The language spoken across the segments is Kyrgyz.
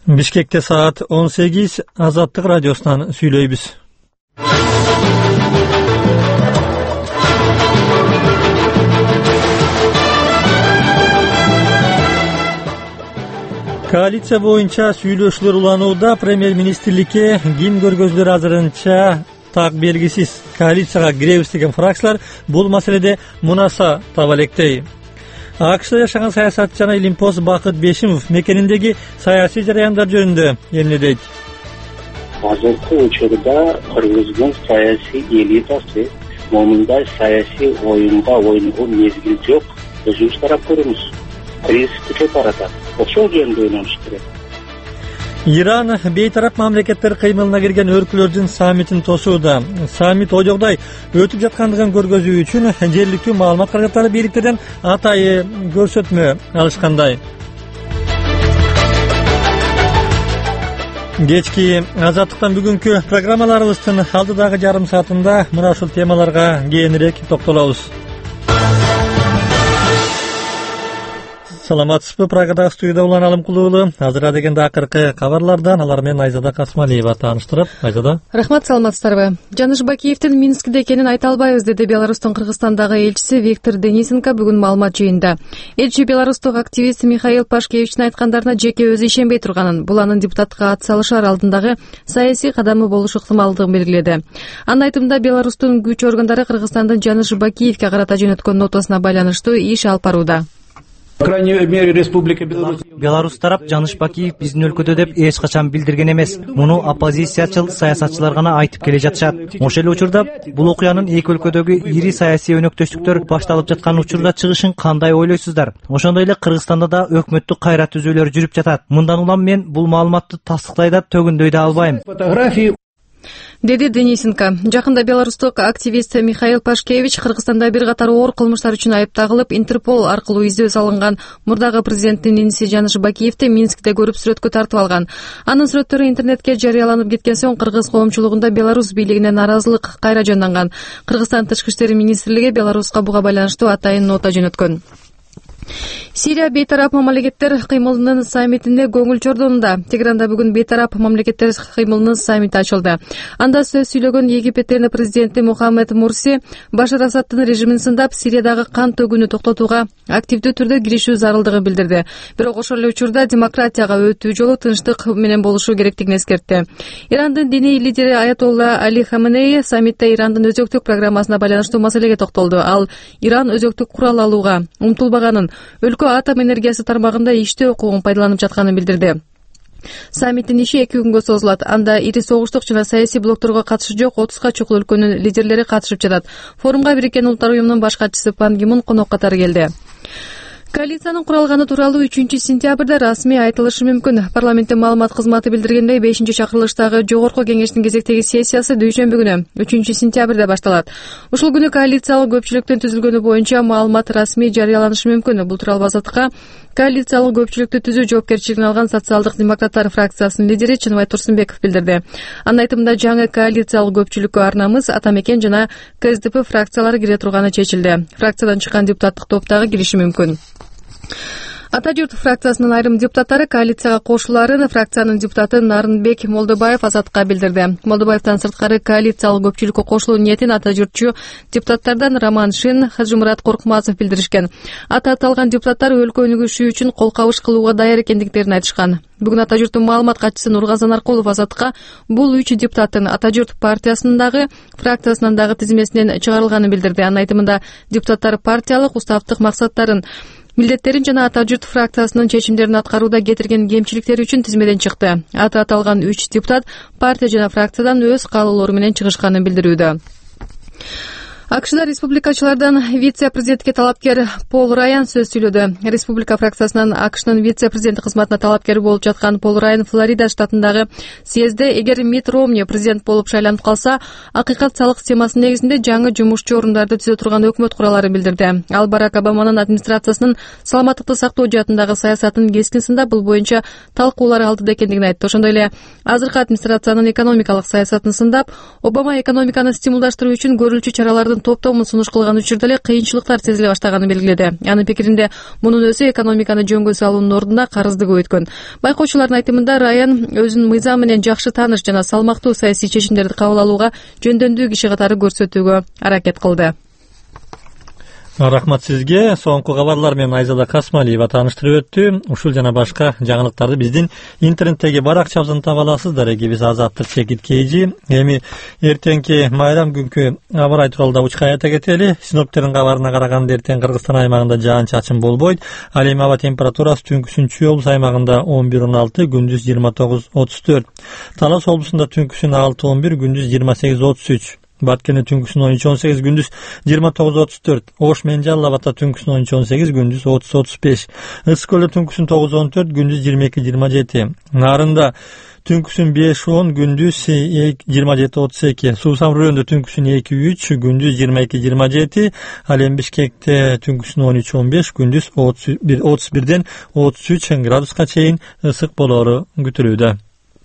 Бишкекте саат 18 Азаттык радиосунан сүйлөйбүз. Коалиция боюнча сүйлөшүүлөр уланууда. Премьер-министрликке ким көргөзүлөр азырынча так белгисиз. Коалицияга киребиз деген фракциялар бул маселеде мунаса таба электей. АКШда жашаган саясатчы жана Илимпоз Бакыт Бешимов мекениндеги саясий жараяндар жөнүндө эмне дейт? Азыркы учурда Кыргыздын саясий элитасы момундай саясий оюнга ойногон мезгил жок. Өзүбүз карап көрөбүз. Кризис бүтүп баратат. Ошол жөнүндө ойлонуш керек. Иран бейтарап мамлекеттер кыймылына кирген өлкөлөрдүн саммитин тосууда. Саммит ойдогудай өтүп жаткандыгын көргөзүү үчүн жергиликтүү маалымат каражаттары бийликтерден атайы көрсөтмө алышкандай. Кечки Азаттыктан бүгүнкү программаларыбыздын алдыдагы жарым саатында мына ушул темаларга кээнирээк токтолобуз. Саламатсызбы, Прагадагы студияда Улан Алымкулуулу. Азыр дегенде акыркы кабарлардан алар менен Айзада Касмалиева тааныштырып. Айзада. Рахмат, саламатсыздарбы. Жаныш Бакиевдин Минскиде экенин айта албайбыз, деди Беларустун Кыргызстандагы элчиси Виктор Денисенко бүгүн маалымат жыйынында. Элчи беларустук активист Михаил Пашкевичтин айткандарына жеке өзү ишенбей турганын, бул анын депутатка ат салышар алдындагы саясий кадамы болушу ыктымалдыгын белгиледи. Анын айтымында Беларустун күч органдары Кыргызстандын Жаныш Бакиевке карата жөнөткөн нотасына байланыштуу иш алып барууда. Беларусь тарап Жаныш Бакиев биздин өлкөдө деп эч качан билдирген эмес. Муну оппозициячыл саясатчылар гана айтып келе жатышат. Ошол эле учурда бул окуянын эки өлкөдөгү ири саясий өнөктөштүктөр башталып жаткан учурда чыгышын кандай ойлойсуздар? Ошондой эле Кыргызстанда да өкмөттүк кайра түзүүлөр жүрүп жатат. Мындан улам мен бул маалыматты тастыктай да төгүндөй да албайм, деди Денисенко. Жакында беларустук активист Михаил Пашкевич Кыргызстанда бир катар оор кылмыштар үчүн айыпталып, Интерпол аркылуу издөө салынган мурдагы президенттин иниси Жаныш Бакиевди Минскте көрүп сүрөткө тартып алган. Анын сүрөттөрү интернетке жарыяланып кеткен соң кыргыз коомчулугунда Беларусь бийлигине наразылык кайра жанданган. Кыргызстан Тышкы иштер министрлиги Беларуска буга байланыштуу атайын нота жөнөткөн. Сирия бейтарап мамлекеттер кыймылынын саммитине көңүл чордонунда. Тегеранда бүгүн бейтарап мамлекеттер кыймылынын саммити ачылды. Анда сөз сүйлөгөн Египеттин президенти Мухаммед Мурси Башар Асадтын режимин сындап, Сириядагы кан төгүүнү токтотууга активдүү түрдө киришүү зарылдыгын билдирди. Бирок ошол эле учурда демократияга өтүү жолу тынчтык менен болушу керектигин эскертти. Ирандын диний лидери Аятолла Али Хаменеи саммитте Ирандын өзөктүк программасына байланыштуу маселеге токтолду. Ал Иран өзөктүк курал алууга умтулбаганын, өлкө атом энергиясы тармагында иштөө укугун пайдаланып жатканын билдирди. Саммиттин иши 2 күнгө созулат. Анда ири согуштук жана саясий блокторго катышы жок 30га чукул өлкөнүн лидерлери катышып жатат. Форумга Бириккен Улуттар уюмунун баш катчысы Пан Ги Мун конок катары келди. Коалициянын куралганы тууралуу 3-сентябрда расмий айтылышы мүмкүн. Парламенттин маалымат кызматы билдиргендей, 5-чакырылыштагы жогорку кеңештин кезектеги сессиясы дүйшөмбү күнү 3-сентябрда башталат. Ушул күнү коалициялык көпчүлүктүн түзүлгөнү боюнча маалымат расмий жарыяланышы мүмкүн. Бул тууралуу Азаттыкка коалициялык көпчүлүктү түзүү жоопкерчилигин алган социалдык демократтар фракциясынын лидери Чыныбай Турсунбеков билдирди. Анын айтымында жаңы коалициялык көпчүлүккө Арнамыз, Атамекен жана КСДП фракциялары кире турганы чечилди. Фракциядан чыккан депутаттык топтагы кириши мүмкүн. Ата журт фракциясынын айрым депутаттары коалицияга кошуларын фракциянын депутаты Нарынбек Молдобаев Азатка билдирди. Молдобаевден сырткары коалициялык көпчүлүккө кошулуу ниетин ата журтчу депутаттардан Роман Шин, Хажымурат Коркмазов билдиришкен. Аталган депутаттар өлкө өнүгүшү үчүн кол кабыш кылууга даяр экендиктерин айтышкан. Бүгүн ата журттун маалымат катчысы Нургазан Аркулов Азатка бул 3 депутаттын ата журт партиясындагы фракциясынан дагы тизмесинен чыгарылганын билдирди. Анын айтымында депутаттар партиялык уставдык максаттарын, милдеттерин жана ата журт фракциясынын чечимдерин аткарууда кетирген кемчиликтери үчүн тизмеден чыкты. Аталган 3 депутат партия жана фракциядан өз каалоолору менен чыгышканын билдирүүдө. АКШда республикачылардан вице-президентке талапкер Пол Райан сөз сүйлөдү. Республика фракциясынан АКШнын вице-президенти кызматына талапкер болуп жаткан Пол Райан Флорида штатындагы съезде эгер Мит Ромни президент болуп шайланып калса, акыйкат салык системасынын негизинде жаңы жумушчу орундарды түзө турган өкмөт кураларын билдирди. Ал Барак Обаманын администрациясынын саламаттыкты сактоо жаатындагы саясатын кескин сындап, бул боюнча талкуулар алдыда экендигин айтты. Ошондой эле азыркы администрациянын экономикалык саясатын сындап, Обама экономиканы стимулдаштыруу үчүн көрүлчү чараларды фракциялардын топтомун сунуш кылган учурда эле кыйынчылыктар сезиле баштаганын белгиледи. Анын пикиринде мунун өзү экономиканы жөнгө салуунун ордуна карызды көбөйткөн. Байкоочулардын айтымында Раян өзүнүн мыйзам менен жакшы тааныш жана салмактуу саясий чечимдерди кабыл алууга жөндөмдүү киши катары көрсөтүүгө аракет кылды. Рахмат сизге. Соңку кабарлар менен Айзада Касмалиева тааныштырып өттү. Ушул жана башка жаңылыктарды биздин интернеттеги баракчабыздан таба аласыздар. Экибиз Азаттык Чекит Кейжи. Эми эртеңки майрам күнкү аба ырайы тууралуу да учка айта кетели. Синоптиктердин кабарына караганда эртең Кыргызстан аймагында жаан-чачын болбойт. Ал эми аба температурасы түнкүсүн Чүй облус аймагында 11-16, күндүз 29-34. Талас облусунда түнкүсүн 6-11, күндүз 28-33. Баткене түнкүсүн 13-18, күндүз 29-34. Ош менен Жалал Абадта түнкүсүн 13-18, күндүз 30-35. Ысык көлдө түнкүсүн 9-14, күндүз 22-27. Нарында түнкүсүн 5-10, күндүз 27-32. Суусам районунда түнкүсүн 2-3, күндүз 22-27. Ал эми Бишкекте түнкүсүн 13-15, күндүз 31-33 градуска чейин ысык болоору күтүлүүдө.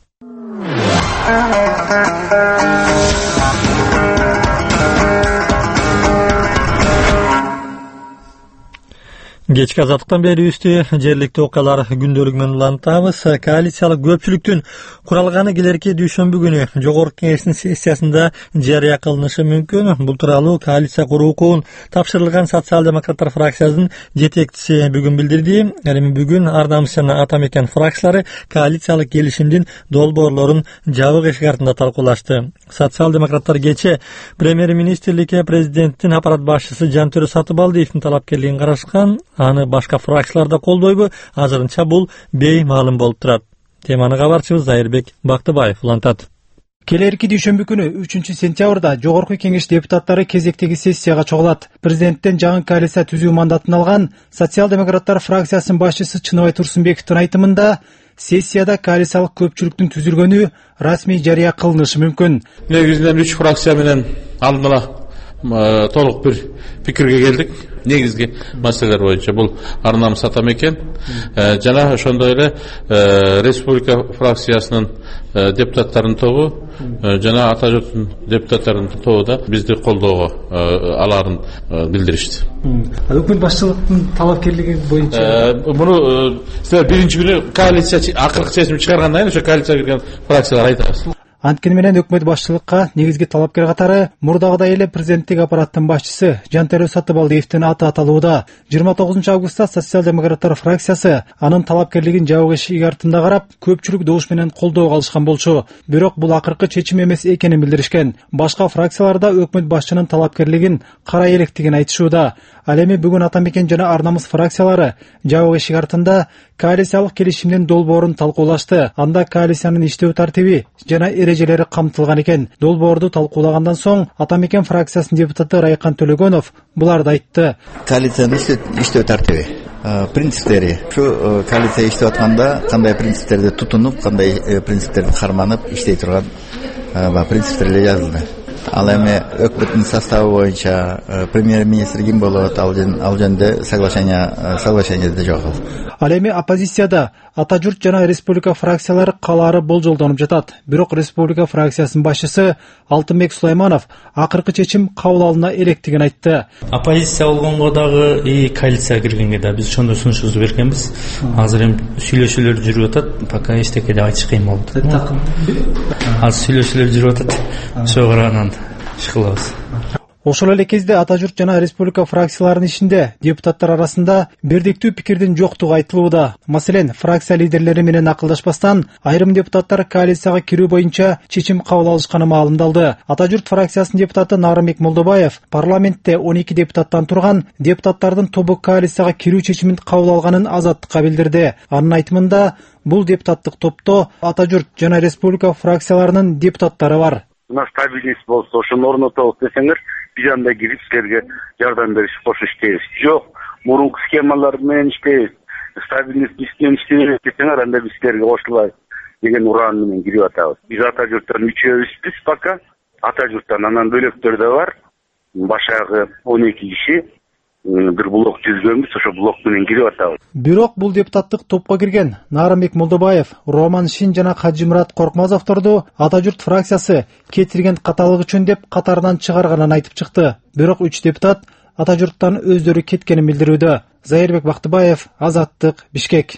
Кечки азаттыктан бери жергиликтүү окуялар күндөлүгү менен улантабыз. Коалициялык көпчүлүктүн куралганы келерки дүйшөмбү күнү жогорку кеңештин сессиясында жарыя кылынышы мүмкүн. Бул тууралуу коалиция куруу укугун тапшырылган социал-демократтар фракциясынын жетекчиси бүгүн билдирди. Эми бүгүн Ар намыс жана Ата мекен фракциялары коалициялык келишимдин долбоорлорун жабык эшик артында талкуулашты. Социал-демократтар кечээ премьер-министрликке президенттин аппарат башчысы Жантөрө Сатыбалдиевдин талапкерлигин карашкан. Аны башка фракциялар да колдойбу? Азырынча бул беймаалым болуп турат. Теманы кабарчыбыз Айырбек Бактыбаев улантат. Келерки дүйшөмбү күнү 3-сентябрда жогорку кеңеш депутаттары кезектеги сессияга чогулат. Президенттен жаңы коалиция түзүү мандатын алган социал-демократтар фракциясынын башчысы Чыныбай Турсунбековдун айтымында сессияда коалициялык көпчүлүктүн түзүлгөнү расмий жарыя кылынышы мүмкүн. Негизинен 3 фракция менен алдын ала толук бир пикирге келдик. Негизги маселелер боюнча бул Ар намыс Ата мекен жана ошондой эле республика фракциясынын депутаттарынын тобу жана Ата журттун депутаттарынын тобу да бизди колдоого аларын билдиришти. Өкмөт башчылыктын талапкерлиги боюнча муну силер биринчи күнү коалиция акыркы чечим чыгаргандан кийин ошо коалицияга кирген фракциялар айтабыз. Анткени менен өкмөт башчылыкка негизги талапкер катары мурдагыдай эле президенттик аппараттын башчысы Жантөрө Сатыбалдиевдин аты аталууда. 29 августта социал-демократтар фракциясы анын талапкерлигин жабык эшик артында карап, көпчүлүк добуш менен колдоого алышкан болчу. Бирок бул акыркы чечим эмес экенин билдиришкен. Башка фракцияларда өкмөт башчынын талапкерлигин карай электигин айтышууда. Ал эми бүгүн Ата мекен жана Ар намыс фракциялары жабык эшик артында коалициялык келишимдин долбоорун талкуулашты. Анда коалициянын иштөө тартиби жана эрежелери камтылган экен. Долбоорду талкуулагандан соң Ата мекен фракциясынын депутаты Райкан Төлөгөнов буларды айтты. Коалициянын иштөө тартиби, принциптери. Ушу коалиция иштеп атканда кандай принциптерди тутунуп, кандай принциптерди карманып иштей турган принциптер жазылды. Ал эми өкмөттүн составы боюнча премьер-министр ким болот, ал жөнүндө соглашениеде жок. Ал эми оппозицияда Ата журт жана республика фракциялары калаары болжолдонуп жатат. Бирок республика фракциясынын башчысы Алтынбек Сулайманов акыркы чечим кабыл алына электигин айтты. Оппозиция болгонго дагы и коалицияга киргенге да биз ошондой сунушубузду бергенбиз. Азыр эми сүйлөшүүлөр жүрүп атат, пока эчтеке деп айтыш кыйын болуп атат. Азыр сүйлөшүүлөр жүрүп атат. Ошого караганда иш кылабыз. Ошол эле кезде Ата журт жана республика фракцияларынын ичинде депутаттар арасында бирдиктүү пикирдин жоктугу айтылууда. Маселен, фракция лидерлери менен акылдашпастан айрым депутаттар коалицияга кирүү боюнча чечим кабыл алышканы маалымдалды. Ата журт фракциясынын депутаты Нарымбек Молдобаев парламентте 12 депутаттан турган депутаттардын тобу коалицияга кирүү чечимин кабыл алганын Азаттыкка билдирди. Анын айтымында бул депутаттык топто Ата журт жана республика фракцияларынын депутаттары бар. Мына стабильность болсо ошону орнотобуз десеңер, биз анда кирип силерге жардам беришип кош иштейбиз. Жок, мурунку схемалар менен иштейбиз. Стабильность бизден иштей десеңер, анда биз силерге кошулайбыз деген уран менен кирип атабыз. Биз Ата журттан үчөөбүзбүз пока. Ата журттан анан бөлөктөр да бар. Башагы 12 киши. бир блок түзгөнбүз, ошо блок менен кирип атабыз. Бирок бул депутаттык топко кирген Нарымбек Молдобаев, Роман Шин жана Кажимурат Коркмазовдорду Ата журт фракциясы кетирген каталык үчүн деп катарынан чыгарганын айтып чыкты. Бирок 3 депутат Ата журттан өздөрү кеткенин билдирүүдө. Зайырбек Бактыбаев, Азаттык, Бишкек.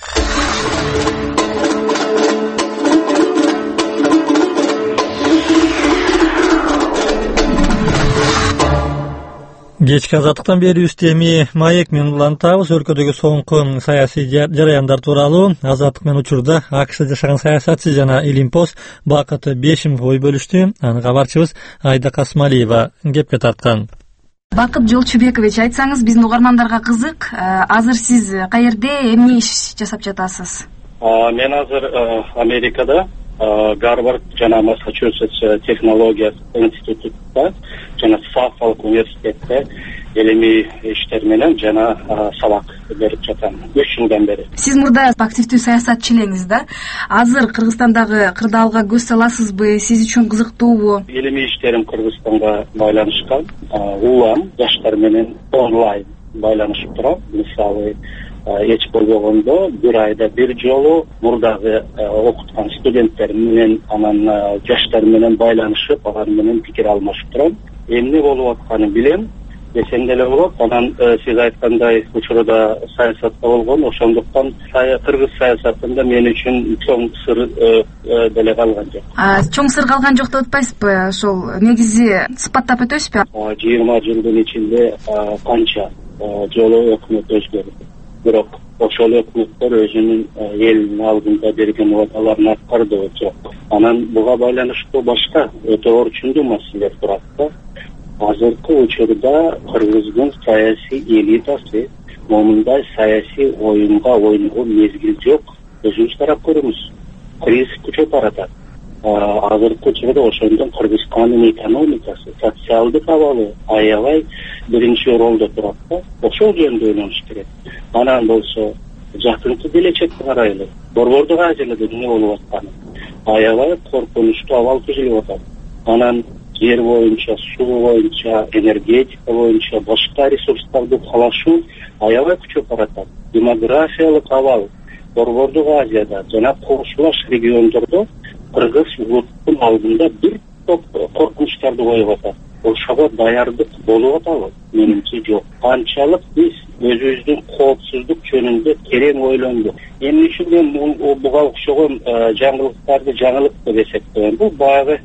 Кечки Азаттыктан берүүбүздө эми маек менен улантабыз. Өлкөдөгү соңку саясий жараяндар тууралуу Азаттык менен учурда АКШда жашаган саясатчы жана Илимпоз Бакыт Бешимов ой бөлүштү. Аны кабарчыбыз Айда Касмалиева кепке тарткан. Бакыт Жолчубекович, айтсаңыз биздин угармандарга кызык. Азыр сиз каерде, эмне иш жасап жатасыз? Мен азыр Америкада Гарвард жана Массачусетс технология институтта жана Саффолк университетте илимий иштер менен жана сабак берип жатам 3 жылдан бери. Сиз мурда активдүү саясатчы элеңиз да. Азыр Кыргызстандагы кырдаалга көз саласызбы? Сиз үчүн кызыктуубу? Илимий иштерим Кыргызстанга байланышкан. Улам жаштар менен онлайн байланышып турам. Мисалы эч болбогондо бир айда бир жолу мурдагы окуткан студенттер менен анан жаштар менен байланышып, алар менен пикир алмашып турам. Эмне болуп атканын билем, десем деле болот. Анан сиз айткандай учурда саясатта болгон, ошондуктан кыргыз саясатында мен үчүн чоң сыр деле калган жок. Чоң сыр калган жок деп атпайсызбы? Ошол негизи сыпаттап өтөсүзбү? 20 жылдын ичинде канча жолу өкмөт өзгөрдү. Бирок ошол өкмөттөр өзүнүн элинин алдында берген убадаларын аткарды жок. Анан буга байланыштуу башка өтө орчундуу маселелер турат да. Азыркы учурда Кыргыздын саясий элитасы момундай саясий оюнга ойногго мезгил жок. Өзүңүз карап көрүңүз. Кризис күчөп баратат. Азыркы учурда ошондон Кыргызстандын экономикасы, социалдык абалы аябай биринчи оролдо турат да. Ошол жөнүндө ойлонуш керек. Анан болсо жакынкы келечекке карайлы. Борбордук Азияда эмне болуп атканы? Аябай коркунучтуу абал түзүлүп атат. Анан жер боюнча, суу боюнча, энергетика боюнча башка ресурстарды талашуу аябай күчөп баратат. Демографиялык абал Борбордук Азияда жана кошулаш региондордо Кыргыз улуттун алдында бир топ коркунучтарды коюп атат. Ошого даярдык болуп атабы? Менимче жок. Канчалык биз өзүбүздүн коопсуздук жөнүндө терең ойлондук. Эмне үчүн мен буга окшогон жаңылыктарды жаңылык деп эсептейм. Бул баягы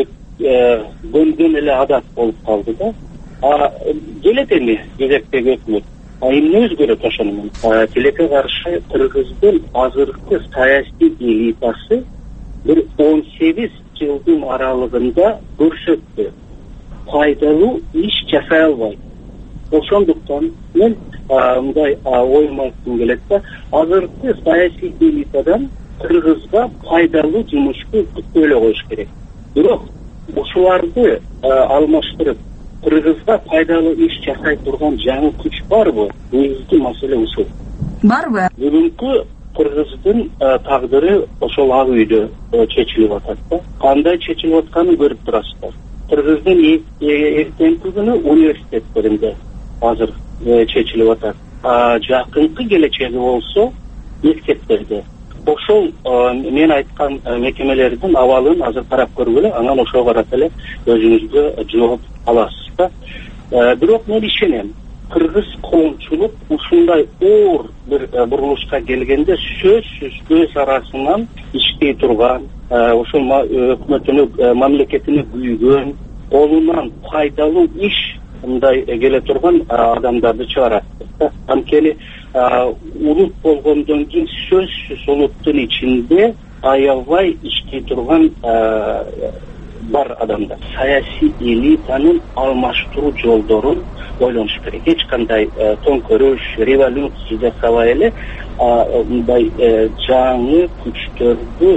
көнгөн эле адат болуп калды да. Келет эми кезектеги өкмөт. Эмне өзгөрөт ошону менен? Тилекке каршы Кыргыздын азыркы саясий элитасы бир 18 жылдын аралыгында көрсөттү. Пайдалуу иш жасай албайт. Ошондуктан мен мындай оюм айткым келет да, азыркы саясий элитадан Кыргызга пайдалуу жумушку күтпөй эле коюш керек. Бирок ушуларды алмаштырып Кыргызга пайдалуу иш жасай турган жаңы күч барбы? Негизги маселе ушул. Барбы? Бүгүнкү Кыргыздын тагдыры ошол ак үйдө чечилип атат да. Кандай чечилип атканын көрүп турасыздар. Кыргыздын эртеңки күнү университеттеринде азыр чечилип атат. Жакынкы келечеги болсо мектептерде. Ошол мен айткан мекемелердин абалын азыр карап көргүлө, анан ошого карата эле өзүңүзгө жооп аласыз да. Бирок мен ишенем, кыргыз коомчулук ушундай оор бир бурулушка келгенде сөзсүз өз арасынан иштей турган, ошол өкмөтүнү, мамлекетини күйгөн, колунан пайдалуу иш мындай келе турган адамдарды чыгарат. Анткени улут болгондон кийин сөзсүз улуттун ичинде аябай иштей турган бар адамдар. Саясий элитанын алмаштыруу жолдорун ойлонуш керек. Эч кандай төңкөрүш, революция жасабай эле мындай жаңы күчтөрдү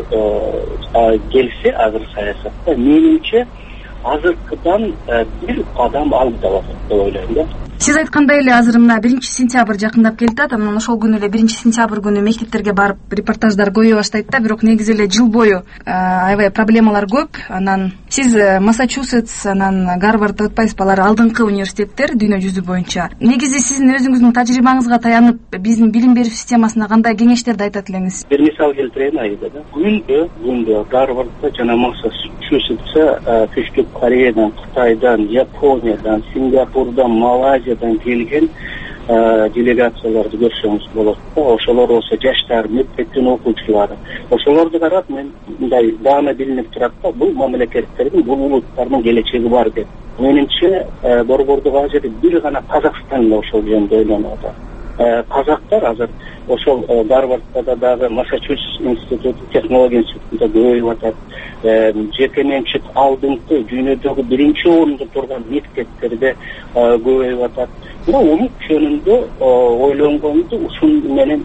келсе азыр саясатта менимче азыркыдан бир кадам алдыда деп ойлойм да. Сиз айткандай эле азыр мына 1-сентябрь жакындап келатат. Анан ошол күнү эле 1-сентябрь күнү мектептерге барып репортаждар көбөйө баштайт да. Бирок негизи эле жыл бою аябай проблемалар көп. Анан сиз Массачусетс, анан Гарвард өтпайсыз, алар алдыңкы университеттер дүйнө жүзү боюнча. Негизи сиздин өзүңүздүн тажрыйбаңызга таянып, биздин билим берүү системасына кандай кеңештерди айтат элеңиз? Бир мисал келтирейин айда. Күндө Гарвардда жана Массачусетсте Түштүк Кореядан, Кытайдан, Япониядан, Сингапурдан, Малайзиядан келген делегацияларды көрсөңүз болот да. Ошолор болсо жаштар, мектептин окуучулары. Ошолорду карап мен мындай даана билинип турат да, бул мамлекеттердин, бул улуттардын келечеги бар деп. Менимче борбордук ажы бир гана Казакстан эле ошол жөнүндө ойлонуп атат. Казактар азыр ошол Гарвардда дагы Массачусетс институту, технология институтунда көбөйүп атат. Жеке менчик алдыңкы дүйнөдөгү биринчи орунда турган мектептерде көбөйүп атат. Мына улут жөнүндө ойлонгонду ушун менен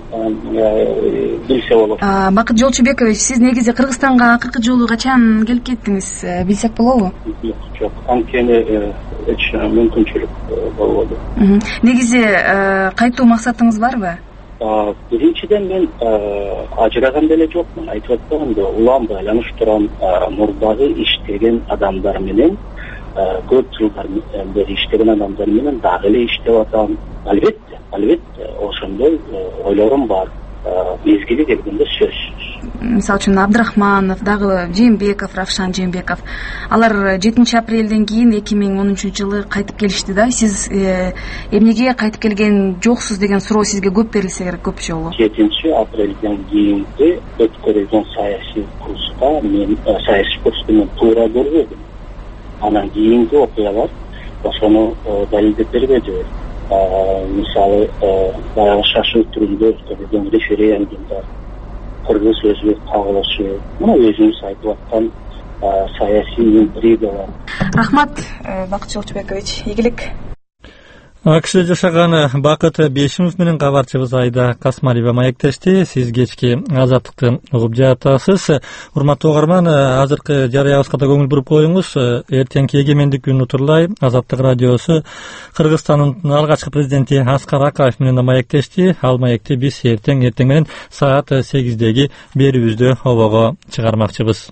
билсе болот. Бакыт Жолчубекович, сиз негизи Кыргызстанга акыркы жолу качан келип кеттиңиз, билсек болобу? Жок, анткени мүмкүнчүлүк болбоду. Негизи кайтуу максатыңыз барбы? Биринчиден мен ажыраган деле жокмун. Айтып аткандай, улам байланыштырам мурдагы иштеген адамдар менен, көп жылдар бери иштеген адамдар менен дагы эле иштеп атам. Албетте, ошондой ойлорум бар. Мезгили келгенде сөзсүз. Мисалы үчүн Абдрахманов, дагы Жээнбеков, Равшан Жээнбеков. Алар 7 апрелден кийин 2013-жылы кайтып келишти да. Сиз эмнеге кайтып келген жоксуз деген суроо сизге көп берилсе керек, көп жолу. 7 апрелден кийинки өткөрүлгөн саясий курска мен мен туура көрбөдүм. Анан кийинки окуялар ошону далилдеп бербеди. Мисалы, баягы шашуу түрүндө өткөрүлгөн референдумдар, кыргыз өзбек кагылышы, мына өзүңүз айтып аткан саясий интригалар. Рахмат, Бакыт Жолчубекович. Ийгилик. АКШда жашаган Бакыт Бешимов менен кабарчыбыз Айда Касмалиева маектешти. Сиз кечки Азаттыкты угуп жатасыз. Урматтуу угарман, азыркы жарыябызга да көңүл буруп коюңуз. Эртеңки эгемендик күнү утурлай Азаттык радиосу Кыргызстандын алгачкы президенти Аскар Акаев менен да маектешти. Ал маекти биз эртең менен саат 8-деги берүүбүздө обого чыгармакчыбыз.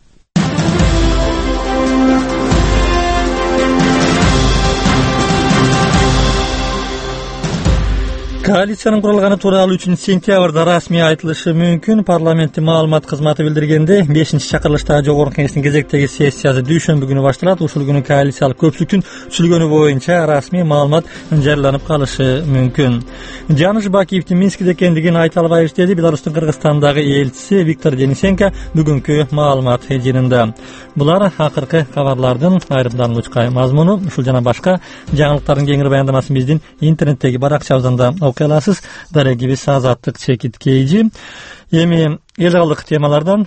Коалициянын курулганы тууралуу 3-сентябрда расмий айтылышы мүмкүн. Парламенттин маалымат кызматы билдиргенде 5-чакырылыштагы жогорку кеңештин кезектеги сессиясы дүйшөмбү күнү башталат. Ушул күнү коалициялык көпчүлүктүн түзүлгөнү боюнча расмий маалымат жарыяланып калышы мүмкүн. Жаныш Бакиевдин Минскиде экендигин айта албайбыз деди Беларустун Кыргызстандагы элчиси Виктор Денисенко бүгүнкү маалымат жыйынында. Булар акыркы кабарлардын айрымдалгычкай мазмуну. Ушул жана башка жаңылыктардын кеңири баяндамасын биздин интернеттеги баракчабыздан окуй аласыз. Дарегибиз Азаттык чекит кейжи. Эми эл алдык темалардан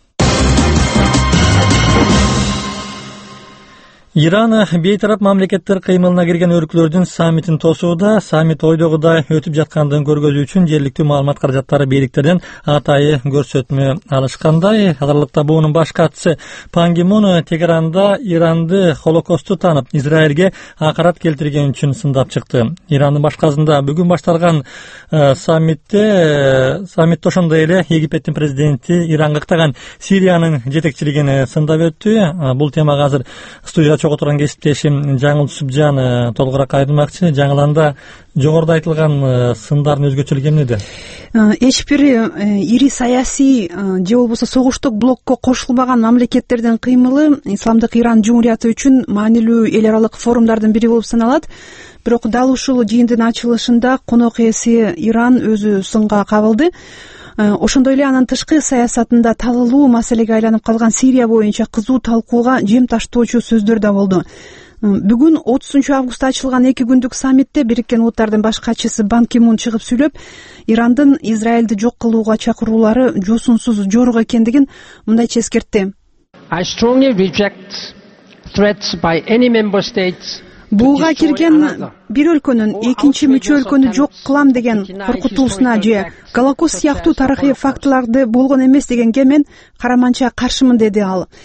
Иран бейтарап мамлекеттер кыймылына кирген өрүклөрдүн саммитин тосууда. Саммит ойдогудай өтүп жаткандыгын көргөзүү үчүн жергиликтүү маалымат каражаттары бийликтерден атайы көрсөтмө алышкандай. Аларлыкта буунун баш катчысы Пан Ги Мун Тегеранда Иранды Холокосту таанып, Израилге акарат келтирген үчүн сындап чыкты. Ирандын башкасында бүгүн башталган саммитте ошондой эле Египеттин президенти Иранга ыктаган Сириянын жетекчилигин сындап өттү. Бул темага азыр студияда отурган кесиптешим Жаңыл Түсүпжан толугураак айрылмакчы. Жаңыланда жогоруда айтылган сындардын өзгөчөлүгү эмнеде? Эч бир ири саясий же болбосо согуштук блокко кошулбаган мамлекеттердин кыймылы Исламдык Иран Жумурияты үчүн маанилүү эл аралык форумдардын бири болуп саналат. Бирок дал ушул жыйындын ачылышында конок ээси Иран өзү сынга кабылды. Ошондой эле анын тышкы саясатында талылуу маселеге айланып калган Сирия боюнча кызуу талкууга жем таштоочу сөздөр да болду. Бүгүн 30-августта ачылган 2 күндүк саммитте Бириккен Уттардын баш катчысы Пан Ги Мун чыгып сүйлөп, Ирандын Израилди жок кылууга чакыруулары жосунсуз жорок экендигин мындайча эскертти. I strongly reject threats by any member states. Буга кирген бир өлкөнүн экинчи мүчө өлкөнү жок кылам деген коркутуусуна же Голокост сыяктуу тарыхый фактыларды болгон эмес дегенге мен караманча каршымын, деди ал.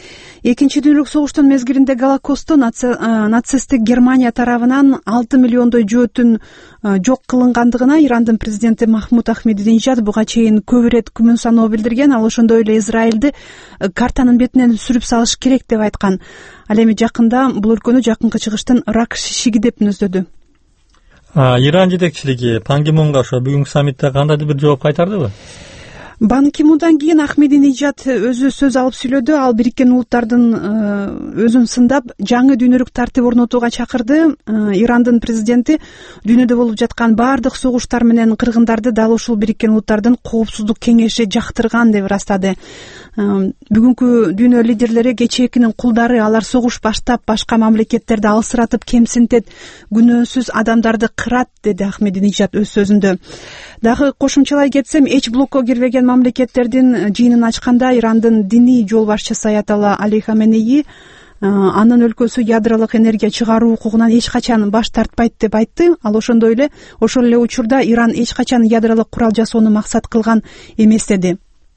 Экинчи дүйнөлүк согуштун мезгилинде Голокостто нацисттик Германия тарабынан 6 миллиондой жөөтүн жок кылынгандыгына Ирандын президенти Махмуд Ахмединежад буга чейин көп ирет күмөн саноо билдирген. Ал ошондой эле Израилди картанын бетинен сүрүп салыш керек деп айткан. Ал эми жакында бул өлкөнү жакынкы чыгыштын рак шишиги деп мүнөздөдү. Иран жетекчилиги Пан Ги Мунга ошо бүгүнкү саммитте кандайдыр бир жооп кайтардыбы? Бан Ки Мундан кийин Ахмединежад өзү сөз алып сүйлөдү. Ал Бириккен Улуттардын өзүн сындап, жаңы дүйнөлүк тартип орнотууга чакырды. Ирандын президенти дүйнөдө болуп жаткан баардык согуштар менен кыргындарды дал ушул Бириккен Улуттардын коопсуздук кеңеши жактырган деп ырастады. Бүгүнкү дүйнө лидерлери кечээкинин кулдары, алар согуш баштап башка мамлекеттерди алсыратып кемсинтет, күнөөсүз адамдарды кырат, деди Ахмединежад өз сөзүндө. Дагы кошумчалай кетсем, эч блокко кирбеген мамлекеттердин жыйынын ачканда Ирандын диний жол башчысы Аятолла Али Хаменеи анын өлкөсү ядролук энергия чыгаруу укугунан эч качан баш тартпайт деп айтты. Ал ошондой эле ошол эле учурда Иран эч качан ядролук курал жасоону максат кылган эмес деди.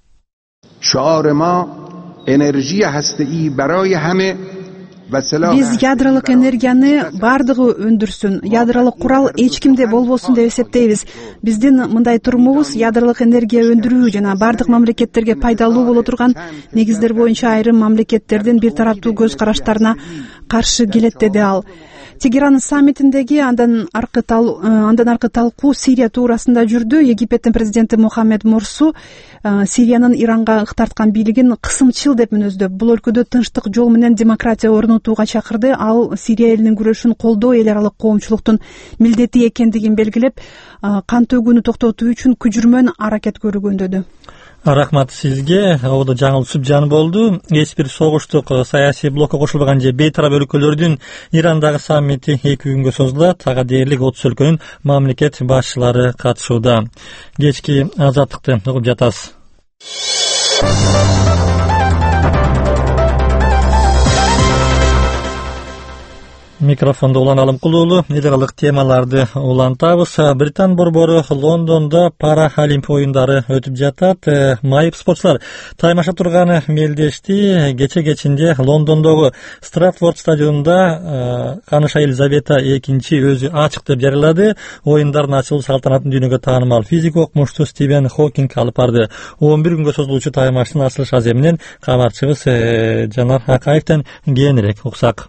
Биз ядролук энергияны баардыгы өндүрсүн, ядролук курал эч кимде болбосун деп эсептейбиз. Биздин мындай турумубуз ядролук энергия өндүрүү жана баардык мамлекеттерге пайдалуу боло турган негиздер боюнча айрым мамлекеттердин бир тараптуу көз караштарына каршы келет, деди ал. Тегеран саммитиндеги андан аркы талкуу Сирия туурасында жүрдү. Египеттин президенти Мухаммед Мурсу Сириянын Иранга ыктарткан бийлигин кысымчыл деп мүнөздөп, бул өлкөдө тынчтык жол менен демократия орнотууга чакырды. Ал Сирия элинин күрөшүн колдоо эл аралык коомчулуктун милдети экендигин белгилеп, кан төгүүнү токтотуу үчүн күжүрмөн аракет көргөндөдү. Рахмат сизге. Оодо жаңыл Сүбжан болду. Эч бир согуштук саясий блокко кошулбаган же бейтарап өлкөлөрдүн Ирандагы саммити 2 күнгө созулат. Ага дээрлик 30 өлкөнүн мамлекет башчылары катышууда. Кечки азаттыкты угуп жатасыз. Микрофондо Улан Алымкулуулу эл аралык темаларды улантабыз. Британ борбору Лондондо Паралимпия оюндары өтүп жатат. Майып спортчулар таймаша турганы мелдешти. Кечинде Лондондогу Стратфорд стадионунда Каныша Елизавета экинчи өзү ачык деп жарыялады. Оюндардын ачылуу салтанатын дүйнөгө таанымал физик окумушту Стивен Хокинг алып барды. 11 күнгө созулуучу таймаштын ачылыш аземинен кабарчыбыз Жанар Акаевден кийинирээк уксак.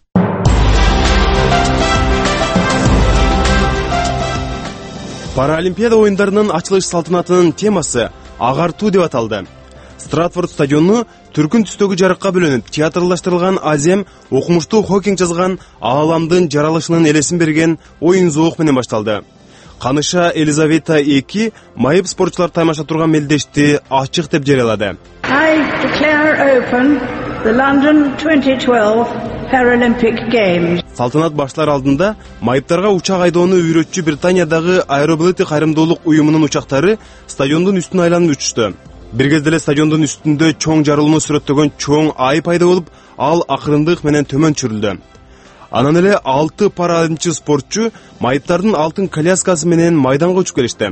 Паралимпиада оюндарынын ачылыш салтанатынын темасы агартуу деп аталды. Стратфорд стадиону түркүн түстөгү жарыкка бөлөнүп, театрлаштырылган азем окумуштуу Хокинг жазган ааламдын жаралышынын элесин берген оюн зоок менен башталды. Каныша Елизавета 2 майып спортчулар таймаша турган мелдешти ачык деп жарыялады. I declare open the London 2012 Paralympic Games. Салтанат башталар алдында майыптарга учак айдоону үйрөтчү Британиядагы Аэроблити кайрымдуулук уюмунун учактары стадиондун үстүн айланып учушту. Бир кезде эле стадиондун үстүндө чоң жарылууну сүрөттөгөн чоң ай пайда болуп, ал акырындык менен төмөн чүрүлдү. Анан эле 6 паралимпичи спортчу майыптардын алтын коляскасы менен майданга учуп келишти.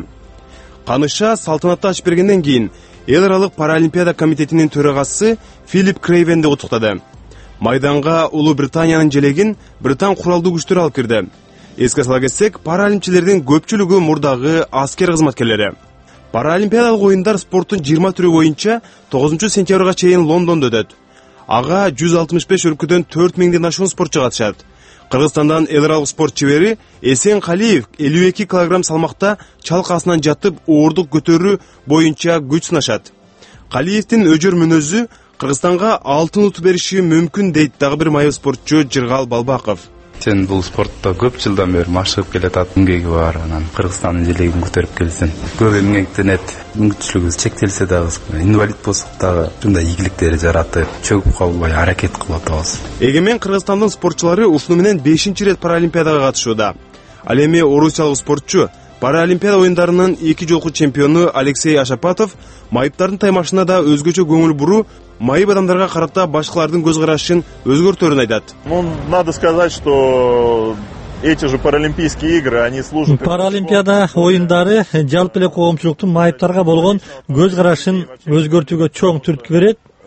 Каныша салтанатты ачып бергенден кийин эл аралык паралимпиада комитетинин төрагасы Филип Крейвенди куттуктады. Майданга Улуу Британиянын желегин Британ куралдуу күчтөрү алып кирди. Эске сала кетсек, паралимпичилердин көпчүлүгү мурдагы аскер кызматкерлери. Паралимпиадалык оюндар спорттун 20 түрү боюнча 9 сентябрга чейин Лондондо өтөт. Ага 165 өлкөдөн 4000ден ашуун спортчу катышат. Кыргызстандан эл аралык спорт чебери Эсен Калиев 52 кг салмакта чалкасынан жатып оордук көтөрүү боюнча күч сынашат. Калиевдин өжөр мүнөзү Кыргызстанга алтын утуп бериши мүмкүн дейт дагы бир майып спортчу Жыргал Балбаков. Сен бул спортто көп жылдан бери машыгып келатат, эмгеги бар, анан Кыргызстандын желегин көтөрүп келсин. Көп эмгектенет, мүмкүнчүлүгүбүз чектелсе дагы, инвалид болсок дагы ушундай ийгиликтери жаратып, чөгүп калбай аракет кылып атабыз. Эгемен Кыргызстандын спортчулары ушуну менен 5-рет паралимпиадага катышууда. Ал эми орусиялык спортчу Паралимпиада оюндарынын 2 жолку чемпиону Алексей Ашапатов майыптардын таймашына да өзгөчө көңүл буруу, майып адамдарга карата башкалардын көз карашын өзгөртөөрүн айтат. Надо сказать, что эти же паралимпийские игры, они служат... Паралимпиада оюндары жалпы эле коомчулуктун майыптарга болгон көз карашын өзгөртүүгө чоң түрткү берет.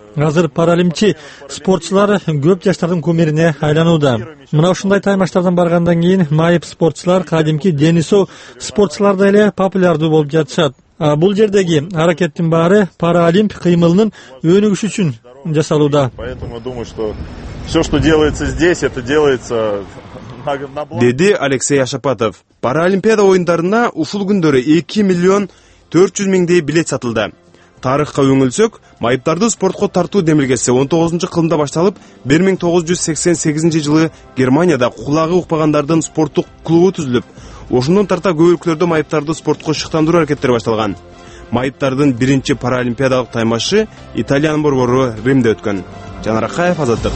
Азыр паралимпий спортчулар көп жаштардын кумирине айланууда. Мына ушундай таймаштардан баргандан кийин майып спортчулар кадимки Дени Соу спортчуларда эле популярдуу болуп жатышат. Бул жердеги аракеттин баары паралимп кыймылынын өнүгүшү үчүн жасалууда. Поэтому думаю, что все, что делается здесь, это делается деди Алексей Ашапатов. Паралимпиада оюндарына ушул күндөрү 2 миллион 400 миңдей билет сатылды. Тарыхка үңүлсөк, майыптарды спортко тартуу демилгеси 19-кылымда башталып, 1988 жылы Германияда кулагы укпагандардын спорттук клубу түзүлүп, ошондон тарта көп өлкөлөрдө майыптарды спортко шыктандыруу аракеттери башталган. Майыптардын биринчи паралимпиадалык таймашы Италиянын борбору Римде өткөн. Жанар Акаев, Азаттык.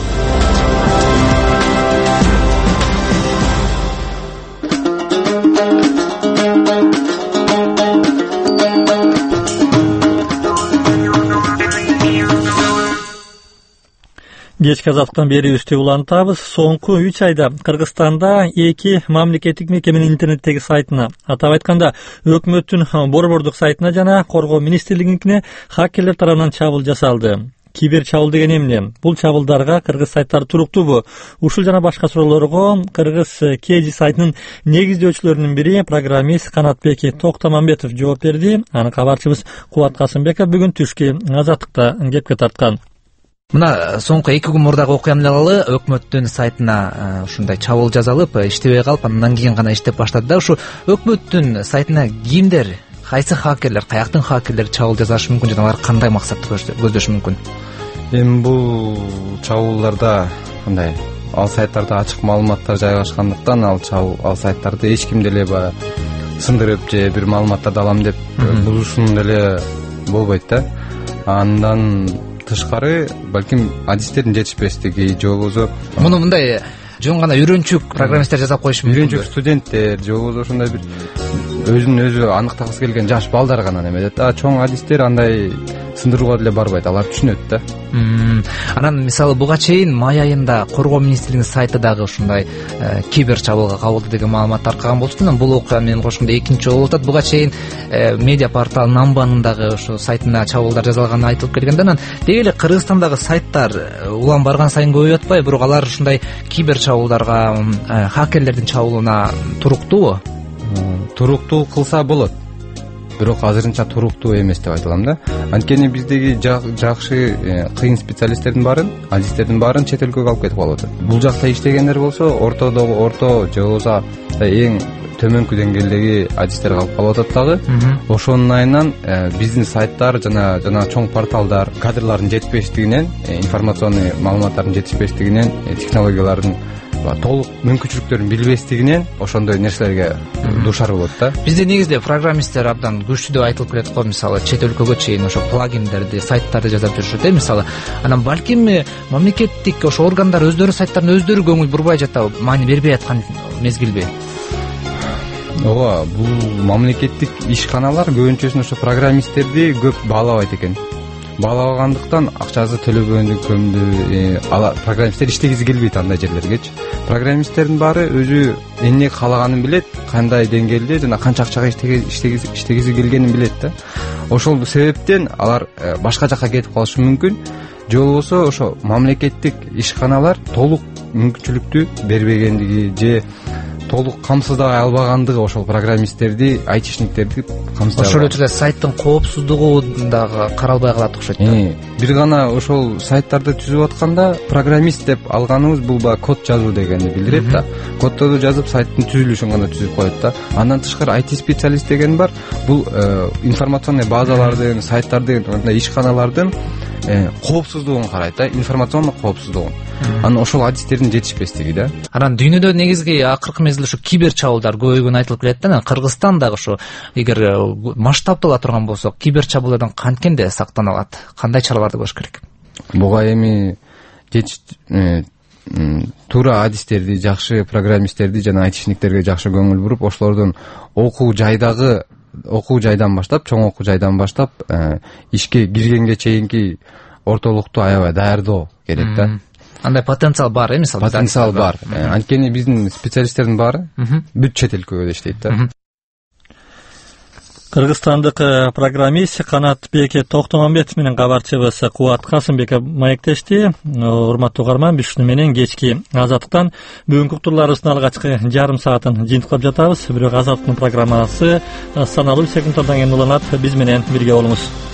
Кечки азаттан бери үстү улантабыз. Соңку 3 айда Кыргызстанда 2 мамлекеттик мекеменин интернеттеги сайтына, атап айтканда өкмөттүн борбордук сайтына жана Коргоо министрлигине хакерлер тарабынан чабуул жасалды. Кибер чабуул деген эмне? Бул чабуулдарга кыргыз сайттары туруктуубу? Ушул жана башка суроолорго Кыргыз Кеji сайтынын негиздөөчүлөрүнүн бири программист Канатбек Токтамамбетов жооп берди. Аны кабарчыбыз Кубат Касымбеков бүгүн түшкү Азаттыкта кепке тарткан. Мына соңку 2 күн мурдагы окуяналы өкмөттүн сайтына ушундай чабуул жасалып, иштебей калып, андан кийин гана иштеп баштады да. Ушу өкмөттүн сайтына кимдер, кайсы хакерлер, каяктын хакерлери чабуул жасашы мүмкүн жана алар кандай максатты көздөшү мүмкүн? Эми бул чабуулдарда мындай ал сайттарда ачык маалыматтар жайгашкандыктан ал сайттарды эч ким деле сындырып же бир маалыматтарды алам деп бузушун деле болбойт да. Андан тышкары балким адистердин жетишпестиги же болбосо муну мындай жөн гана үйрөнчүк программисттер жасап коюшу мүмкүн. Үйрөнчүк студенттер же болбосо ошондой бир өзүн өзү аныктагысы келген жаш балдар гана неметет. Чоң адистер андай сындырууга деле барбайт, алар түшүнөт да. Анан мисалы буга чейин май айында Коргоо министрлигинин сайты дагы ушундай кибер чабуулга кабылды деген маалымат таркаган болчу. Анан бул окуя менен кошкондо экинчи болуп атат. Буга чейин медиа портал Намбанын дагы ушу сайтына чабуулдар жасалганы айтылып келгенде, анан деги эле Кыргызстандагы сайттар улам барган сайын көбөйүп атпайбы? Бирок алар ушундай кибер чабуулдарга, хакерлердин чабуулуна туруктуубу? Туруктуу кылса болот. Бирок азырынча туруктуу эмес деп айта алам да. Анткени биздеги жакшы кыйын специалисттердин баарын, адистердин баарын чет өлкөгө алып кетип калып атат. Бул жакта иштегендер болсо орто же болбосо эң төмөнкү деңгээлдеги адистер калып атат дагы. Ошонун айынан биздин сайттар жана чоң порталдар кадрлардын жетишпештигинен, информационный маалыматтардын жетишпештигинен, технологиялардын толук мүмкүнчүлүктөрүн билбестигинен ошондой нерселерге дуушар болот да. Бизде негизде программисттер абдан күчтүү деп айтылып келет го. Мисалы чет өлкөгө чейин ошо плагиндерди, сайттарды жасап жүрүшөт, мисалы. Анан балким мамлекеттик ошо органдар өздөрү сайттарын өздөрү көңүл бурбай жата, маани бербей аткан мезгилби? Ооба, бул мамлекеттик ишканалар көбүнчөсүн ошо программисттерди көп баалабайт экен. Баалабагандыктан акчасы төлөгөндү көмдү, программисттер иштегиси келбейт андай жерлергечи. Программисттердин баары өзү эмне каалаганын билет, кандай деңгээлде жана канча акчага иштегиси келгенин билет да. Ошол себептен алар башка жакка кетип калышы мүмкүн. Же болбосо ошо мамлекеттик ишканалар толук мүмкүнчүлүктү бербегендиги же толук камсыздай албагандыгы ошол программисттерди, айтишниктерди камсыздай. Ошол эле сайттын коопсуздугу дагы каралбай калат окшойт. Бир гана ошол сайттарды түзүп атканда программист деп алганыбыз бул код жазуу дегенди билдирет да. Коддорду жазып сайттын түзүлүшүн гана түзүп коет да. Андан тышкары IT специалист деген бар. Бул информационный базалардын, сайттардын, мындай ишканалардын коопсуздугун карайт да, информационный коопсуздугун. Анан ошол адистердин жетишпестиги да. Анан дүйнөдө негизги акыркы мезгилде ушу кибер чабуулдар көбөйгөнү айтылып келет да. Кыргызстан дагы ушу эгер масштабдуу боло турган болсо кибер чабуулдардан канткенде сактана алат? Кандай чараларды көрүш керек? Буга эми туура адистерди, жакшы программисттерди жана айтишниктерге жакшы көңүл буруп, ошолордун окуу жайдан баштап, чоң окуу жайдан баштап ишке киргенге чейинки ортолукту аябай даярдоо керек да. Андай потенциал бар, мисалы? Потенциал бар. Анткени биздин специалисттердин баары бүт чет өлкөгө иштейт да. Кыргызстандык программист Канатбек Токтомамбетов менен кабарчыбыз Кубат Касымбеков маектешти. Урматтуу угарман, биз ушуну менен кечки Азаттыктан бүгүнкү уктурларыбыздын алгачкы жарым саатын жыйынтыктап жатабыз. Бирок Азаттыктын программасы саналуу секундтардан кийин уланат. Биз менен бирге болуңуз.